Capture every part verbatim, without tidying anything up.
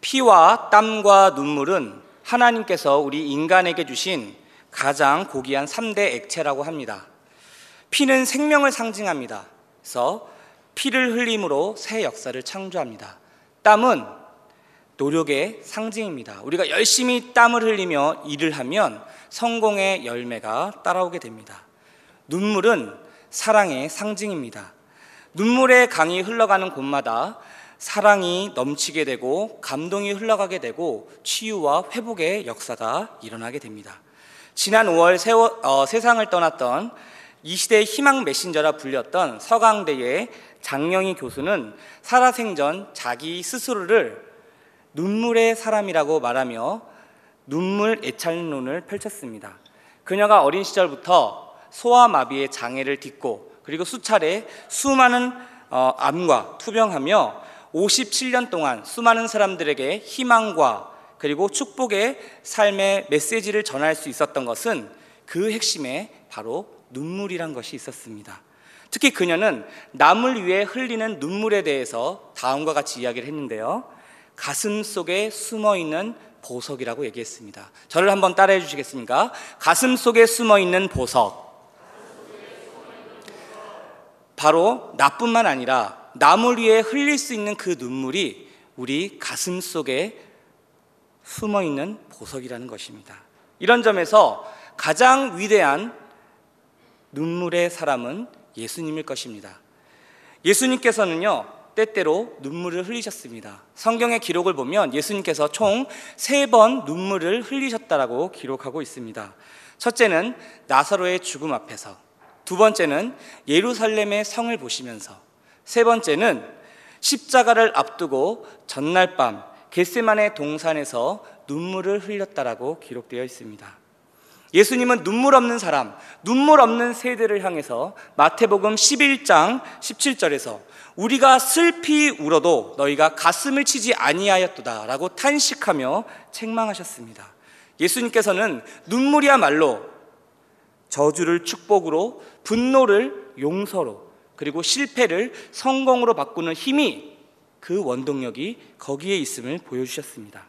피와 땀과 눈물은 하나님께서 우리 인간에게 주신 가장 고귀한 삼 대 액체라고 합니다. 피는 생명을 상징합니다. 그래서 피를 흘림으로 새 역사를 창조합니다. 땀은 노력의 상징입니다. 우리가 열심히 땀을 흘리며 일을 하면 성공의 열매가 따라오게 됩니다. 눈물은 사랑의 상징입니다. 눈물의 강이 흘러가는 곳마다 사랑이 넘치게 되고 감동이 흘러가게 되고 치유와 회복의 역사가 일어나게 됩니다. 지난 오월 세워, 어, 세상을 떠났던 이 시대의 희망 메신저라 불렸던 서강대의 장영희 교수는 살아생전 자기 스스로를 눈물의 사람이라고 말하며 눈물 애찬론을 펼쳤습니다. 그녀가 어린 시절부터 소아마비의 장애를 딛고 그리고 수차례 수많은 어, 암과 투병하며 오십칠 년 동안 수많은 사람들에게 희망과 그리고 축복의 삶의 메시지를 전할 수 있었던 것은 그 핵심에 바로 눈물이란 것이 있었습니다. 특히 그녀는 남을 위해 흘리는 눈물에 대해서 다음과 같이 이야기를 했는데요. 가슴 속에 숨어있는 보석이라고 얘기했습니다. 저를 한번 따라해 주시겠습니까? 가슴 속에 숨어있는 보석. 바로 나뿐만 아니라 남을 위해 흘릴 수 있는 그 눈물이 우리 가슴 속에 숨어있는 보석이라는 것입니다. 이런 점에서 가장 위대한 눈물의 사람은 예수님일 것입니다. 예수님께서는요, 때때로 눈물을 흘리셨습니다. 성경의 기록을 보면 예수님께서 총 세 번 눈물을 흘리셨다라고 기록하고 있습니다. 첫째는 나사로의 죽음 앞에서, 두 번째는 예루살렘의 성을 보시면서, 세 번째는 십자가를 앞두고 전날 밤 겟세마네 동산에서 눈물을 흘렸다라고 기록되어 있습니다. 예수님은 눈물 없는 사람, 눈물 없는 세대를 향해서 마태복음 십일 장 십칠 절에서 우리가 슬피 울어도 너희가 가슴을 치지 아니하였도다 라고 탄식하며 책망하셨습니다. 예수님께서는 눈물이야말로 저주를 축복으로, 분노를 용서로, 그리고 실패를 성공으로 바꾸는 힘이, 그 원동력이 거기에 있음을 보여주셨습니다.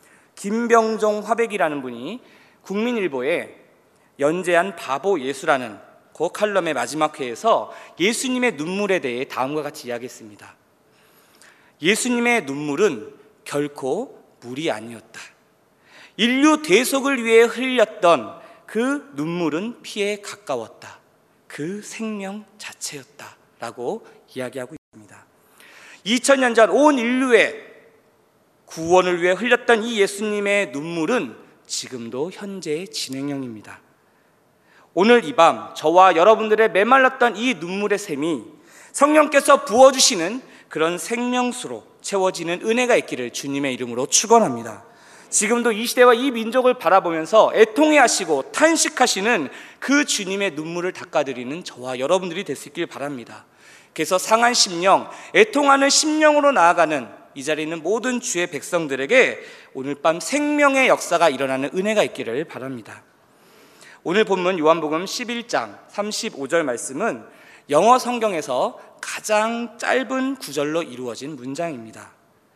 김병종 화백이라는 분이 국민일보에 연재한 바보 예수라는 그 칼럼의 마지막 회에서 예수님의 눈물에 대해 다음과 같이 이야기했습니다. 예수님의 눈물은 결코 물이 아니었다. 인류 대속을 위해 흘렸던 그 눈물은 피에 가까웠다. 그 생명 자체였다 라고 이야기하고 있습니다. 이천 년 전 온 인류의 구원을 위해 흘렸던 이 예수님의 눈물은 지금도 현재의 진행형입니다. 오늘 이 밤 저와 여러분들의 메말랐던 이 눈물의 샘이 성령께서 부어주시는 그런 생명수로 채워지는 은혜가 있기를 주님의 이름으로 축원합니다. 지금도 이 시대와 이 민족을 바라보면서 애통해하시고 탄식하시는 그 주님의 눈물을 닦아드리는 저와 여러분들이 될 수 있길 바랍니다. 그래서 상한 심령, 애통하는 심령으로 나아가는 이 자리에 있는 모든 주의 백성들에게 오늘 밤 생명의 역사가 일어나는 은혜가 있기를 바랍니다. 오늘 본문 요한복음 십일 장 삼십오 절 말씀은 영어 성경에서 가장 짧은 구절로 이루어진 문장입니다.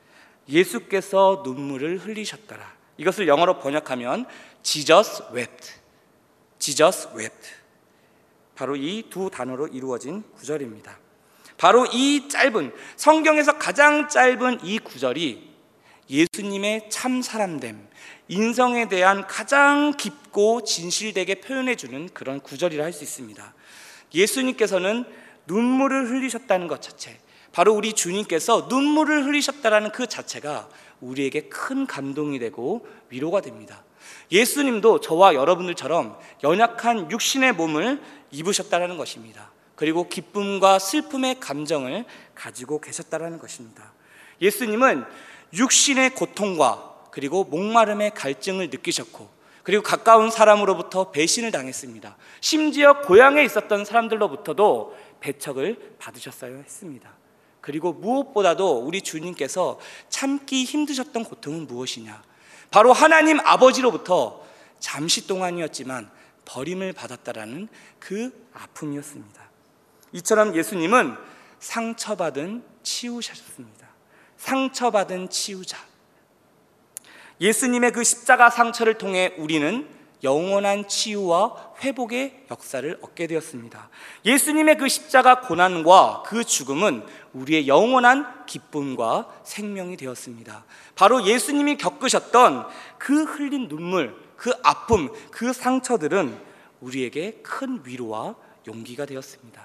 예수께서 눈물을 흘리셨더라. 이것을 영어로 번역하면 Jesus wept. Jesus wept. 바로 이 두 단어로 이루어진 구절입니다. 바로 이 짧은, 성경에서 가장 짧은 이 구절이 예수님의 참 사람됨, 인성에 대한 가장 깊고 진실되게 표현해주는 그런 구절이라 할 수 있습니다. 예수님께서는 눈물을 흘리셨다는 것 자체, 바로 우리 주님께서 눈물을 흘리셨다는 그 자체가 우리에게 큰 감동이 되고 위로가 됩니다. 예수님도 저와 여러분들처럼 연약한 육신의 몸을 입으셨다는 것입니다. 그리고 기쁨과 슬픔의 감정을 가지고 계셨다는 것입니다. 예수님은 육신의 고통과 그리고 목마름의 갈증을 느끼셨고, 그리고 가까운 사람으로부터 배신을 당했습니다. 심지어 고향에 있었던 사람들로부터도 배척을 받으셨어야 했습니다. 그리고 무엇보다도 우리 주님께서 참기 힘드셨던 고통은 무엇이냐? 바로 하나님 아버지로부터 잠시 동안이었지만 버림을 받았다라는 그 아픔이었습니다. 이처럼 예수님은 상처받은 치유자셨습니다. 상처받은 치유자. 예수님의 그 십자가 상처를 통해 우리는 영원한 치유와 회복의 역사를 얻게 되었습니다. 예수님의 그 십자가 고난과 그 죽음은 우리의 영원한 기쁨과 생명이 되었습니다. 바로 예수님이 겪으셨던 그 흘린 눈물, 그 아픔, 그 상처들은 우리에게 큰 위로와 용기가 되었습니다.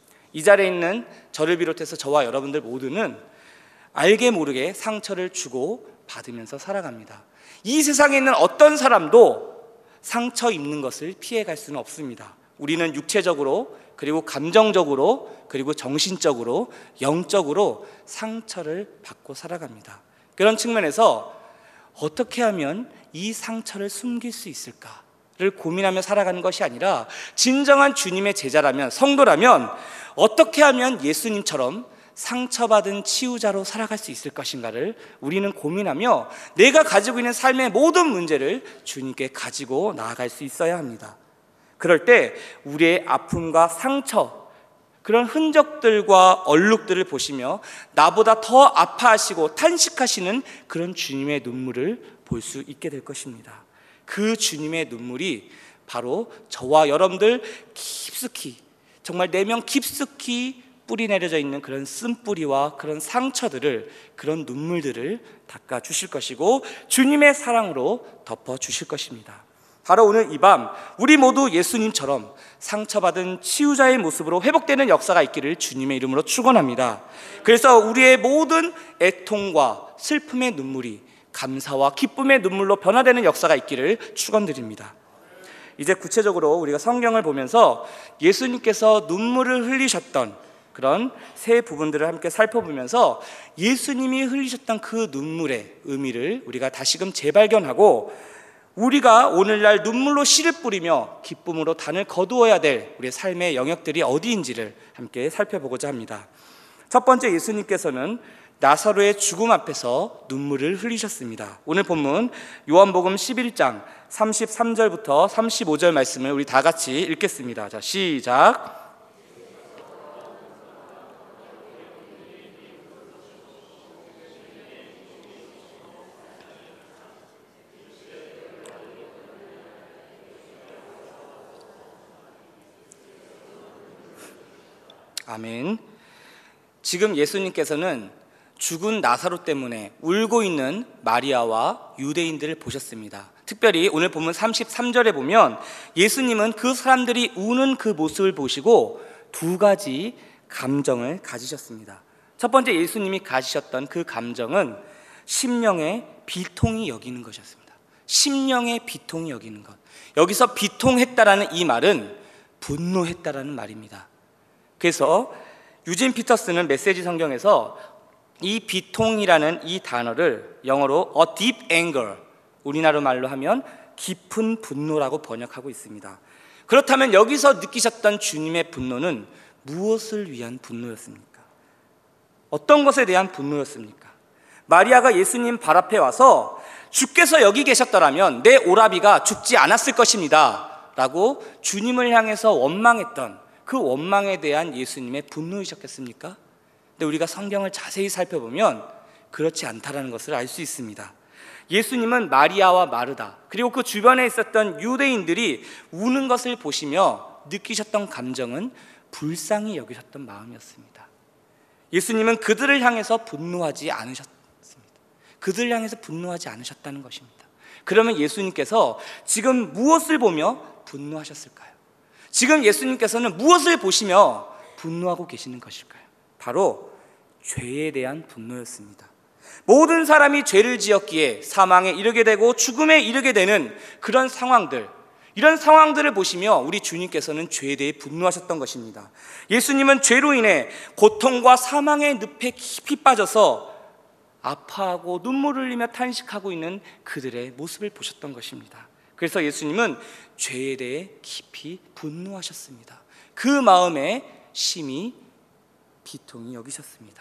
이 자리에 있는 저를 비롯해서 저와 여러분들 모두는 알게 모르게 상처를 주고 받으면서 살아갑니다. 이 세상에 있는 어떤 사람도 상처 입는 것을 피해갈 수는 없습니다. 우리는 육체적으로, 그리고 감정적으로, 그리고 정신적으로, 영적으로 상처를 받고 살아갑니다. 그런 측면에서 어떻게 하면 이 상처를 숨길 수 있을까를 고민하며 살아가는 것이 아니라, 진정한 주님의 제자라면, 성도라면 어떻게 하면 예수님처럼 상처받은 치유자로 살아갈 수 있을 것인가를 우리는 고민하며 내가 가지고 있는 삶의 모든 문제를 주님께 가지고 나아갈 수 있어야 합니다. 그럴 때 우리의 아픔과 상처, 그런 흔적들과 얼룩들을 보시며 나보다 더 아파하시고 탄식하시는 그런 주님의 눈물을 볼 수 있게 될 것입니다. 그 주님의 눈물이 바로 저와 여러분들 깊숙이, 정말 내면 깊숙이 뿌리 내려져 있는 그런 쓴뿌리와 그런 상처들을, 그런 눈물들을 닦아 주실 것이고 주님의 사랑으로 덮어 주실 것입니다. 바로 오늘 이 밤 우리 모두 예수님처럼 상처받은 치유자의 모습으로 회복되는 역사가 있기를 주님의 이름으로 축원합니다. 그래서 우리의 모든 애통과 슬픔의 눈물이 감사와 기쁨의 눈물로 변화되는 역사가 있기를 축원드립니다. 이제 구체적으로 우리가 성경을 보면서 예수님께서 눈물을 흘리셨던 그런 세 부분들을 함께 살펴보면서 예수님이 흘리셨던 그 눈물의 의미를 우리가 다시금 재발견하고 우리가 오늘날 눈물로 씨를 뿌리며 기쁨으로 단을 거두어야 될 우리의 삶의 영역들이 어디인지를 함께 살펴보고자 합니다. 첫 번째, 예수님께서는 나사로의 죽음 앞에서 눈물을 흘리셨습니다. 오늘 본문 요한복음 십일 장 삼십삼 절부터 삼십오 절 말씀을 우리 다 같이 읽겠습니다. 자, 시작. 아멘. 지금 예수님께서는 죽은 나사로 때문에 울고 있는 마리아와 유대인들을 보셨습니다. 특별히 오늘 본문 삼십삼 절에 보면 예수님은 그 사람들이 우는 그 모습을 보시고 두 가지 감정을 가지셨습니다. 첫 번째, 예수님이 가지셨던 그 감정은 심령의 비통이 여기는 것이었습니다. 심령의 비통이 여기는 것. 여기서 비통했다라는 이 말은 분노했다라는 말입니다. 그래서 유진 피터스는 메시지 성경에서 이 비통이라는 이 단어를 영어로 a deep anger, 우리나라 말로 하면 깊은 분노라고 번역하고 있습니다. 그렇다면 여기서 느끼셨던 주님의 분노는 무엇을 위한 분노였습니까? 어떤 것에 대한 분노였습니까? 마리아가 예수님 발 앞에 와서 주께서 여기 계셨더라면 내 오라비가 죽지 않았을 것입니다 라고 주님을 향해서 원망했던 그 원망에 대한 예수님의 분노이셨겠습니까? 근데 우리가 성경을 자세히 살펴보면 그렇지 않다라는 것을 알 수 있습니다. 예수님은 마리아와 마르다, 그리고 그 주변에 있었던 유대인들이 우는 것을 보시며 느끼셨던 감정은 불쌍히 여기셨던 마음이었습니다. 예수님은 그들을 향해서 분노하지 않으셨습니다. 그들을 향해서 분노하지 않으셨다는 것입니다. 그러면 예수님께서 지금 무엇을 보며 분노하셨을까요? 지금 예수님께서는 무엇을 보시며 분노하고 계시는 것일까요? 바로 죄에 대한 분노였습니다. 모든 사람이 죄를 지었기에 사망에 이르게 되고 죽음에 이르게 되는 그런 상황들, 이런 상황들을 보시며 우리 주님께서는 죄에 대해 분노하셨던 것입니다. 예수님은 죄로 인해 고통과 사망의 늪에 깊이 빠져서 아파하고 눈물을 흘리며 탄식하고 있는 그들의 모습을 보셨던 것입니다. 그래서 예수님은 죄에 대해 깊이 분노하셨습니다. 그 마음에 심히 비통히 여기셨습니다.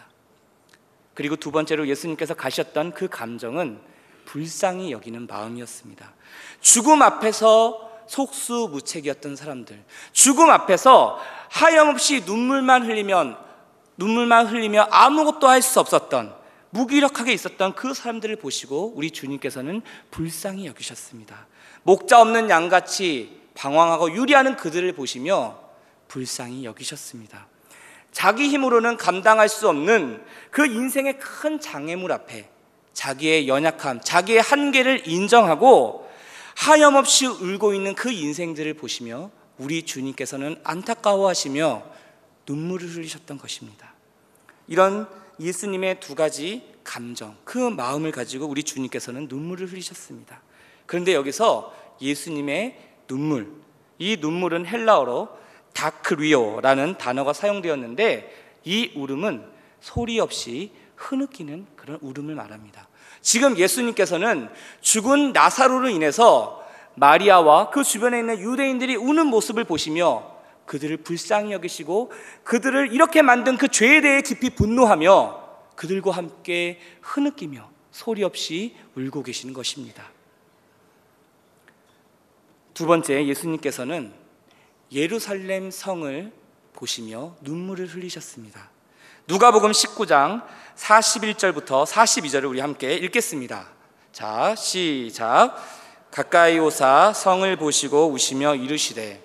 그리고 두 번째로 예수님께서 가셨던 그 감정은 불쌍히 여기는 마음이었습니다. 죽음 앞에서 속수무책이었던 사람들, 죽음 앞에서 하염없이 눈물만 흘리면 눈물만 흘리며 아무것도 할 수 없었던, 무기력하게 있었던 그 사람들을 보시고 우리 주님께서는 불쌍히 여기셨습니다. 목자 없는 양같이 방황하고 유리하는 그들을 보시며 불쌍히 여기셨습니다. 자기 힘으로는 감당할 수 없는 그 인생의 큰 장애물 앞에 자기의 연약함, 자기의 한계를 인정하고 하염없이 울고 있는 그 인생들을 보시며 우리 주님께서는 안타까워하시며 눈물을 흘리셨던 것입니다. 이런 예수님의 두 가지 감정, 그 마음을 가지고 우리 주님께서는 눈물을 흘리셨습니다. 그런데 여기서 예수님의 눈물, 이 눈물은 헬라어로 다크리오라는 단어가 사용되었는데 이 울음은 소리 없이 흐느끼는 그런 울음을 말합니다. 지금 예수님께서는 죽은 나사로로 인해서 마리아와 그 주변에 있는 유대인들이 우는 모습을 보시며 그들을 불쌍히 여기시고 그들을 이렇게 만든 그 죄에 대해 깊이 분노하며 그들과 함께 흐느끼며 소리 없이 울고 계시는 것입니다. 두 번째, 예수님께서는 예루살렘 성을 보시며 눈물을 흘리셨습니다. 누가복음 십구 장 사십일 절부터 사십이 절을 우리 함께 읽겠습니다. 자, 시작. 가까이 오사 성을 보시고 우시며 이르시되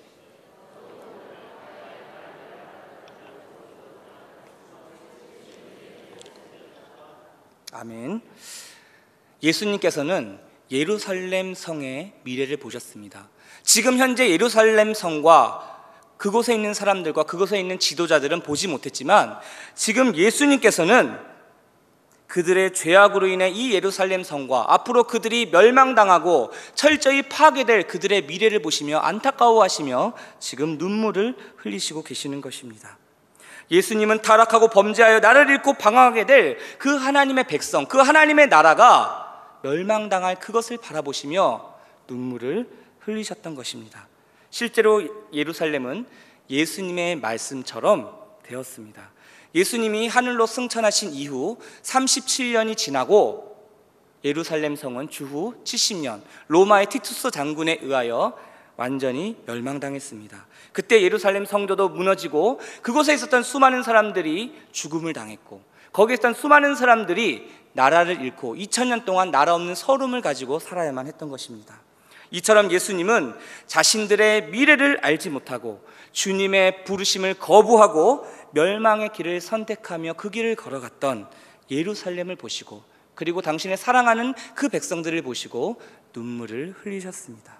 아멘. 예수님께서는 예루살렘 성의 미래를 보셨습니다. 지금 현재 예루살렘 성과 그곳에 있는 사람들과 그곳에 있는 지도자들은 보지 못했지만 지금 예수님께서는 그들의 죄악으로 인해 이 예루살렘 성과 앞으로 그들이 멸망당하고 철저히 파괴될 그들의 미래를 보시며 안타까워하시며 지금 눈물을 흘리시고 계시는 것입니다. 예수님은 타락하고 범죄하여 나를 잃고 방황하게 될 그 하나님의 백성, 그 하나님의 나라가 멸망당할 그것을 바라보시며 눈물을 흘리셨던 것입니다. 실제로 예루살렘은 예수님의 말씀처럼 되었습니다. 예수님이 하늘로 승천하신 이후 삼십칠 년이 지나고 예루살렘 성은 주후 칠십 년 로마의 티투스 장군에 의하여 완전히 멸망당했습니다. 그때 예루살렘 성도도 무너지고 그곳에 있었던 수많은 사람들이 죽음을 당했고 거기에 있었던 수많은 사람들이 나라를 잃고 이천 년 동안 나라 없는 서름을 가지고 살아야만 했던 것입니다. 이처럼 예수님은 자신들의 미래를 알지 못하고 주님의 부르심을 거부하고 멸망의 길을 선택하며 그 길을 걸어갔던 예루살렘을 보시고 그리고 당신의 사랑하는 그 백성들을 보시고 눈물을 흘리셨습니다.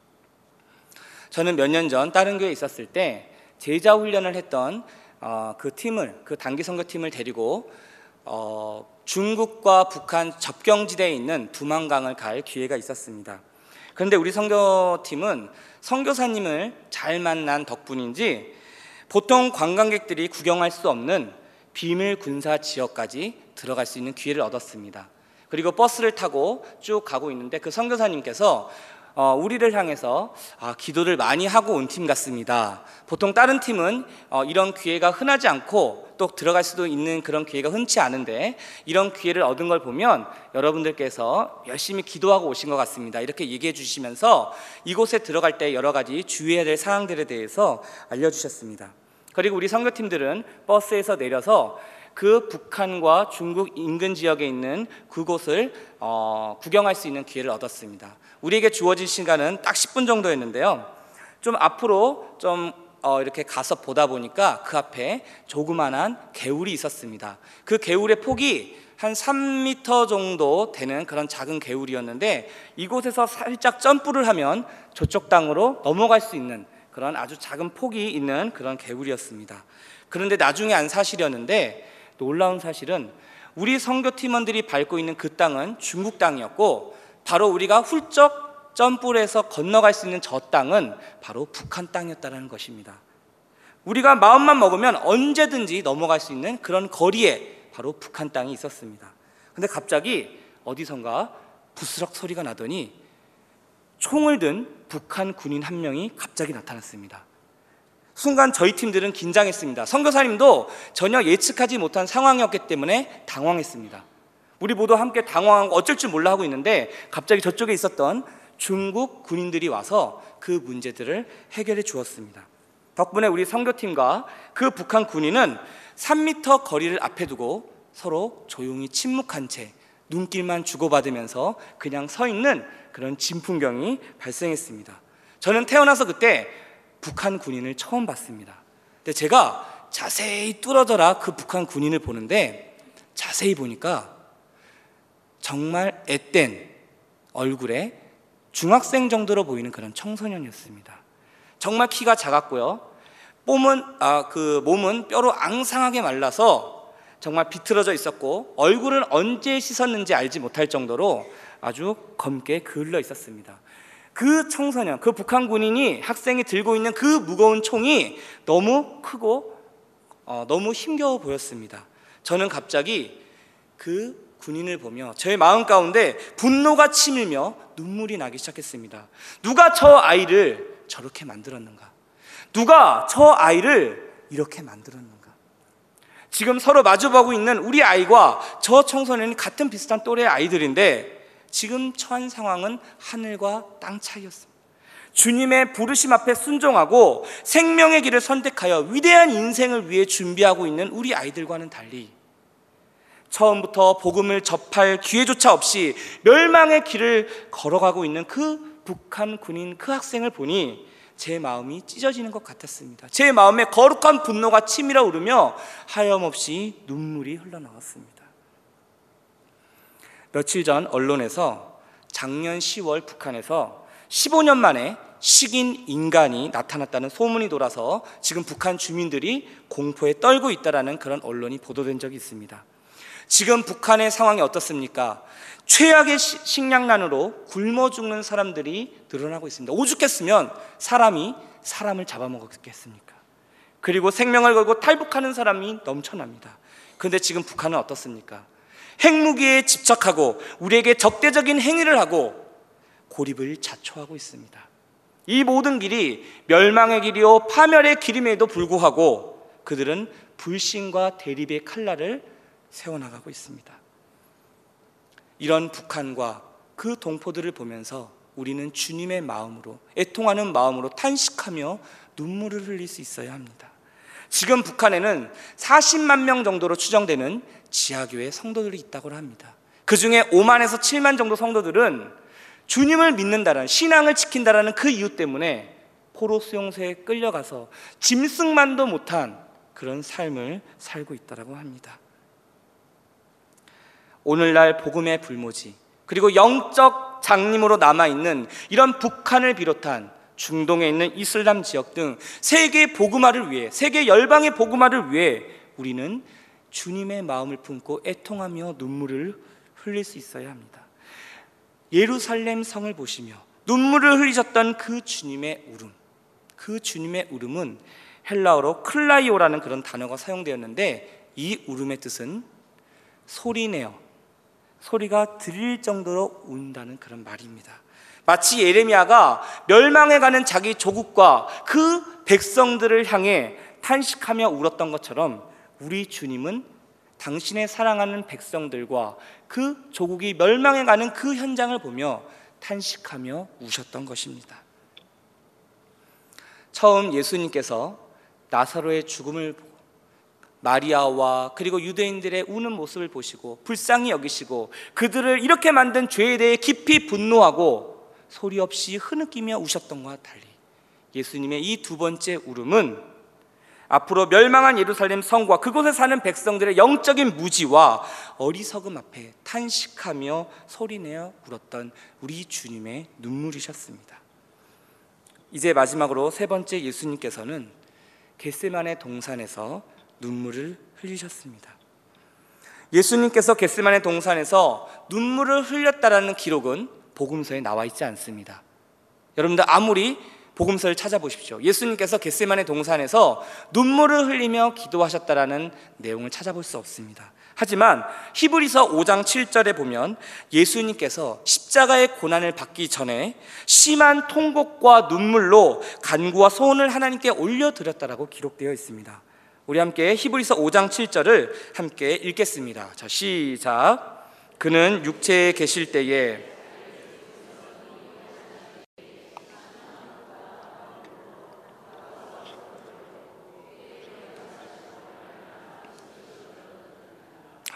저는 몇 년 전 다른 교회에 있었을 때 제자 훈련을 했던 어, 그 팀을 그 단기 선교팀을 데리고 어, 중국과 북한 접경지대에 있는 두만강을 갈 기회가 있었습니다. 그런데 우리 선교팀은 선교사님을 잘 만난 덕분인지 보통 관광객들이 구경할 수 없는 비밀 군사 지역까지 들어갈 수 있는 기회를 얻었습니다. 그리고 버스를 타고 쭉 가고 있는데 그 선교사님께서 어, 우리를 향해서 아, 기도를 많이 하고 온 팀 같습니다. 보통 다른 팀은 어, 이런 기회가 흔하지 않고 또 들어갈 수도 있는 그런 기회가 흔치 않은데 이런 기회를 얻은 걸 보면 여러분들께서 열심히 기도하고 오신 것 같습니다. 이렇게 얘기해 주시면서 이곳에 들어갈 때 여러 가지 주의해야 될 사항들에 대해서 알려주셨습니다. 그리고 우리 선교팀들은 버스에서 내려서 그 북한과 중국 인근 지역에 있는 그곳을 어, 구경할 수 있는 기회를 얻었습니다. 우리에게 주어진 시간은 딱 십 분 정도였는데요. 좀 앞으로 좀 어, 이렇게 가서 보다 보니까 그 앞에 조그만한 개울이 있었습니다. 그 개울의 폭이 한 삼 미터 정도 되는 그런 작은 개울이었는데 이곳에서 살짝 점프를 하면 저쪽 땅으로 넘어갈 수 있는 그런 아주 작은 폭이 있는 그런 개울이었습니다. 그런데 나중에 안 사실이었는데 놀라운 사실은 우리 선교팀원들이 밟고 있는 그 땅은 중국 땅이었고 바로 우리가 훌쩍 점프를 해서 건너갈 수 있는 저 땅은 바로 북한 땅이었다는 것입니다. 우리가 마음만 먹으면 언제든지 넘어갈 수 있는 그런 거리에 바로 북한 땅이 있었습니다. 근데 갑자기 어디선가 부스럭 소리가 나더니 총을 든 북한 군인 한 명이 갑자기 나타났습니다. 순간 저희 팀들은 긴장했습니다. 선교사님도 전혀 예측하지 못한 상황이었기 때문에 당황했습니다. 우리 모두 함께 당황하고 어쩔 줄 몰라 하고 있는데 갑자기 저쪽에 있었던 중국 군인들이 와서 그 문제들을 해결해 주었습니다. 덕분에 우리 선교팀과 그 북한 군인은 삼 미터 거리를 앞에 두고 서로 조용히 침묵한 채 눈길만 주고받으면서 그냥 서 있는 그런 진풍경이 발생했습니다. 저는 태어나서 그때 북한 군인을 처음 봤습니다. 근데 제가 자세히 뚫어져라 그 북한 군인을 보는데 자세히 보니까 정말 앳된 얼굴에 중학생 정도로 보이는 그런 청소년이었습니다. 정말 키가 작았고요. 몸은, 아, 그 몸은 뼈로 앙상하게 말라서 정말 비틀어져 있었고 얼굴은 언제 씻었는지 알지 못할 정도로 아주 검게 그을러 있었습니다. 그 청소년, 그 북한 군인이 학생이 들고 있는 그 무거운 총이 너무 크고 어, 너무 힘겨워 보였습니다. 저는 갑자기 그 군인을 보며 저의 마음 가운데 분노가 치밀며 눈물이 나기 시작했습니다. 누가 저 아이를 저렇게 만들었는가? 누가 저 아이를 이렇게 만들었는가? 지금 서로 마주보고 있는 우리 아이와 저 청소년이 같은 비슷한 또래의 아이들인데 지금 처한 상황은 하늘과 땅 차이였습니다. 주님의 부르심 앞에 순종하고 생명의 길을 선택하여 위대한 인생을 위해 준비하고 있는 우리 아이들과는 달리 처음부터 복음을 접할 기회조차 없이 멸망의 길을 걸어가고 있는 그 북한 군인 그 학생을 보니 제 마음이 찢어지는 것 같았습니다. 제 마음에 거룩한 분노가 치밀어 오르며 하염없이 눈물이 흘러나왔습니다. 며칠 전 언론에서 작년 시월 북한에서 십오 년 만에 식인 인간이 나타났다는 소문이 돌아서 지금 북한 주민들이 공포에 떨고 있다는 그런 언론이 보도된 적이 있습니다. 지금 북한의 상황이 어떻습니까? 최악의 식량난으로 굶어 죽는 사람들이 늘어나고 있습니다. 오죽했으면 사람이 사람을 잡아먹었겠습니까? 그리고 생명을 걸고 탈북하는 사람이 넘쳐납니다. 그런데 지금 북한은 어떻습니까? 핵무기에 집착하고 우리에게 적대적인 행위를 하고 고립을 자초하고 있습니다. 이 모든 길이 멸망의 길이요 파멸의 길임에도 불구하고 그들은 불신과 대립의 칼날을 세워나가고 있습니다. 이런 북한과 그 동포들을 보면서 우리는 주님의 마음으로, 애통하는 마음으로 탄식하며 눈물을 흘릴 수 있어야 합니다. 지금 북한에는 사십만 명 정도로 추정되는 지하교회 성도들이 있다고 합니다. 그 중에 오만에서 칠만 정도 성도들은 주님을 믿는다는, 신앙을 지킨다는 그 이유 때문에 포로 수용소에 끌려가서 짐승만도 못한 그런 삶을 살고 있다고 합니다. 오늘날 복음의 불모지, 그리고 영적 장님으로 남아있는 이런 북한을 비롯한 중동에 있는 이슬람 지역 등 세계 복음화를 위해, 세계 열방의 복음화를 위해 우리는 주님의 마음을 품고 애통하며 눈물을 흘릴 수 있어야 합니다. 예루살렘 성을 보시며 눈물을 흘리셨던 그 주님의 울음, 그 주님의 울음은 헬라어로 클라이오라는 그런 단어가 사용되었는데 이 울음의 뜻은 소리내어, 소리가 들릴 정도로 운다는 그런 말입니다. 마치 예레미야가 멸망해가는 자기 조국과 그 백성들을 향해 탄식하며 울었던 것처럼 우리 주님은 당신의 사랑하는 백성들과 그 조국이 멸망해가는 그 현장을 보며 탄식하며 우셨던 것입니다. 처음 예수님께서 나사로의 죽음을 보고 마리아와 그리고 유대인들의 우는 모습을 보시고 불쌍히 여기시고 그들을 이렇게 만든 죄에 대해 깊이 분노하고 소리 없이 흐느끼며 우셨던 것과 달리 예수님의 이 두 번째 울음은 앞으로 멸망한 예루살렘 성과 그곳에 사는 백성들의 영적인 무지와 어리석음 앞에 탄식하며 소리내어 울었던 우리 주님의 눈물이셨습니다. 이제 마지막으로 세 번째, 예수님께서는 겟세마네 동산에서 눈물을 흘리셨습니다. 예수님께서 겟세마네 동산에서 눈물을 흘렸다라는 기록은 복음서에 나와 있지 않습니다. 여러분들 아무리 복음서를 찾아보십시오. 예수님께서 겟세마네 동산에서 눈물을 흘리며 기도하셨다라는 내용을 찾아볼 수 없습니다. 하지만 히브리서 오 장 칠 절에 보면 예수님께서 십자가의 고난을 받기 전에 심한 통곡과 눈물로 간구와 소원을 하나님께 올려드렸다라고 기록되어 있습니다. 우리 함께 히브리서 오 장 칠 절을 함께 읽겠습니다. 자, 시작. 그는 육체에 계실 때에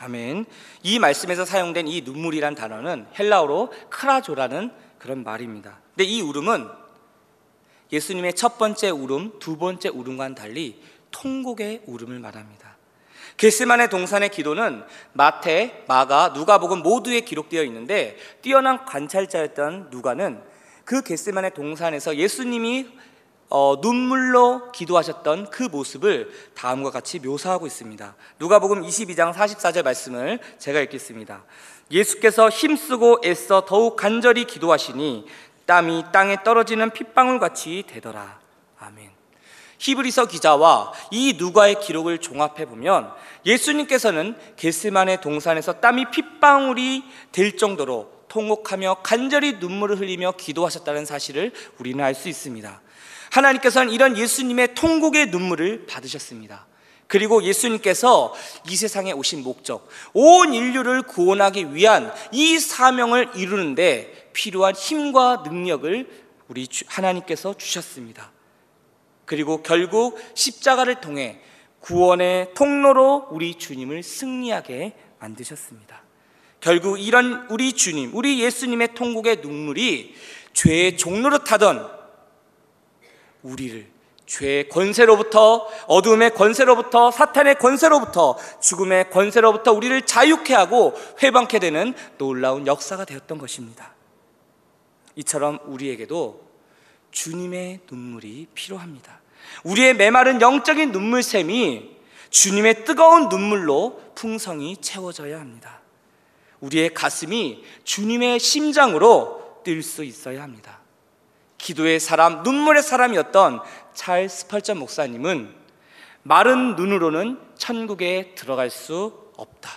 아멘. 이 말씀에서 사용된 이 눈물이란 단어는 헬라어로 크라조라는 그런 말입니다. 근데 이 울음은 예수님의 첫 번째 울음, 두 번째 울음과는 달리 통곡의 울음을 말합니다. 겟세마네 동산의 기도는 마태, 마가, 누가복음 모두에 기록되어 있는데 뛰어난 관찰자였던 누가는 그 겟세마네 동산에서 예수님이 어, 눈물로 기도하셨던 그 모습을 다음과 같이 묘사하고 있습니다. 누가복음 이십이 장 사십사 절 말씀을 제가 읽겠습니다. 예수께서 힘쓰고 애써 더욱 간절히 기도하시니 땀이 땅에 떨어지는 핏방울같이 되더라. 아멘. 히브리서 기자와 이 누가의 기록을 종합해 보면 예수님께서는 겟세마네 동산에서 땀이 핏방울이 될 정도로 통곡하며 간절히 눈물을 흘리며 기도하셨다는 사실을 우리는 알 수 있습니다. 하나님께서는 이런 예수님의 통곡의 눈물을 받으셨습니다. 그리고 예수님께서 이 세상에 오신 목적, 온 인류를 구원하기 위한 이 사명을 이루는데 필요한 힘과 능력을 우리 하나님께서 주셨습니다. 그리고 결국 십자가를 통해 구원의 통로로 우리 주님을 승리하게 만드셨습니다. 결국 이런 우리 주님, 우리 예수님의 통곡의 눈물이 죄의 종로를 타던 우리를 죄의 권세로부터, 어둠의 권세로부터, 사탄의 권세로부터, 죽음의 권세로부터 우리를 자유케 하고 회방케 되는 놀라운 역사가 되었던 것입니다. 이처럼 우리에게도 주님의 눈물이 필요합니다. 우리의 메마른 영적인 눈물샘이 주님의 뜨거운 눈물로 풍성히 채워져야 합니다. 우리의 가슴이 주님의 심장으로 뛸 수 있어야 합니다. 기도의 사람, 눈물의 사람이었던 찰스 스펄전 목사님은 마른 눈으로는 천국에 들어갈 수 없다.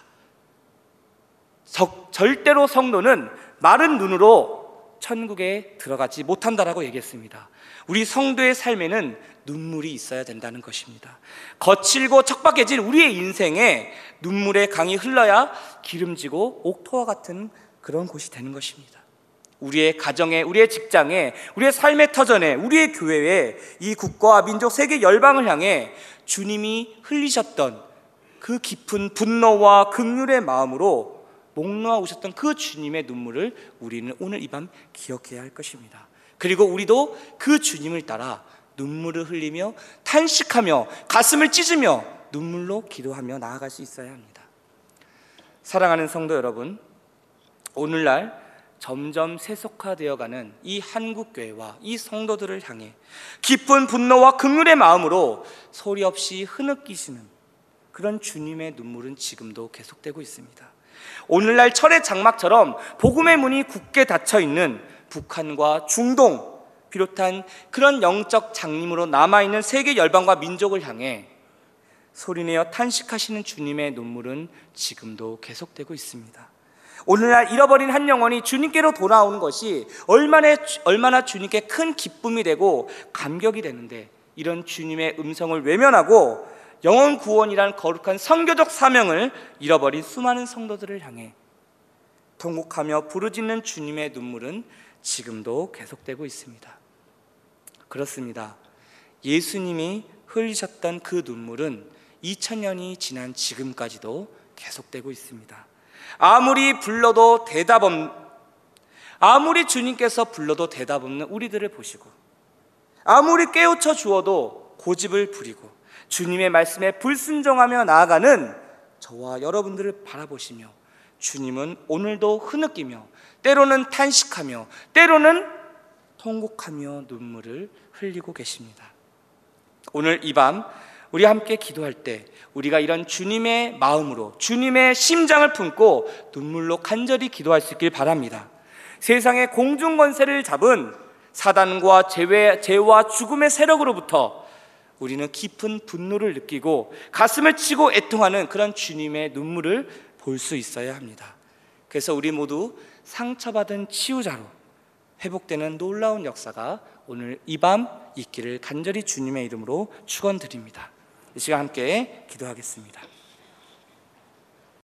적, 절대로 성도는 마른 눈으로 천국에 들어가지 못한다라고 얘기했습니다. 우리 성도의 삶에는 눈물이 있어야 된다는 것입니다. 거칠고 척박해진 우리의 인생에 눈물의 강이 흘러야 기름지고 옥토와 같은 그런 곳이 되는 것입니다. 우리의 가정에, 우리의 직장에, 우리의 삶의 터전에, 우리의 교회에, 이 국가와 민족, 세계 열방을 향해 주님이 흘리셨던 그 깊은 분노와 긍휼의 마음으로 목놓아 오셨던 그 주님의 눈물을 우리는 오늘 이 밤 기억해야 할 것입니다. 그리고 우리도 그 주님을 따라 눈물을 흘리며 탄식하며 가슴을 찢으며 눈물로 기도하며 나아갈 수 있어야 합니다. 사랑하는 성도 여러분, 오늘날 점점 세속화되어가는 이 한국교회와 이 성도들을 향해 깊은 분노와 긍휼의 마음으로 소리 없이 흐느끼시는 그런 주님의 눈물은 지금도 계속되고 있습니다. 오늘날 철의 장막처럼 복음의 문이 굳게 닫혀있는 북한과 중동 비롯한 그런 영적 장님으로 남아있는 세계 열방과 민족을 향해 소리내어 탄식하시는 주님의 눈물은 지금도 계속되고 있습니다. 오늘날 잃어버린 한 영혼이 주님께로 돌아오는 것이 얼마나, 얼마나 주님께 큰 기쁨이 되고 감격이 되는데, 이런 주님의 음성을 외면하고 영혼 구원이란 거룩한 선교적 사명을 잃어버린 수많은 성도들을 향해 통곡하며 부르짖는 주님의 눈물은 지금도 계속되고 있습니다. 그렇습니다. 예수님이 흘리셨던 그 눈물은 이천 년이 지난 지금까지도 계속되고 있습니다. 아무리 불러도 대답 없는, 아무리 주님께서 불러도 대답 없는 우리들을 보시고, 아무리 깨우쳐 주어도 고집을 부리고 주님의 말씀에 불순종하며 나아가는 저와 여러분들을 바라보시며 주님은 오늘도 흐느끼며 때로는 탄식하며 때로는 통곡하며 눈물을 흘리고 계십니다. 오늘 이 밤 우리 함께 기도할 때 우리가 이런 주님의 마음으로 주님의 심장을 품고 눈물로 간절히 기도할 수 있길 바랍니다. 세상의 공중권세를 잡은 사단과 죄, 죄와 죽음의 세력으로부터 우리는 깊은 분노를 느끼고 가슴을 치고 애통하는 그런 주님의 눈물을 볼 수 있어야 합니다. 그래서 우리 모두 상처받은 치유자로 회복되는 놀라운 역사가 오늘 이 밤 있기를 간절히 주님의 이름으로 축원드립니다. 이 시간 함께 기도하겠습니다.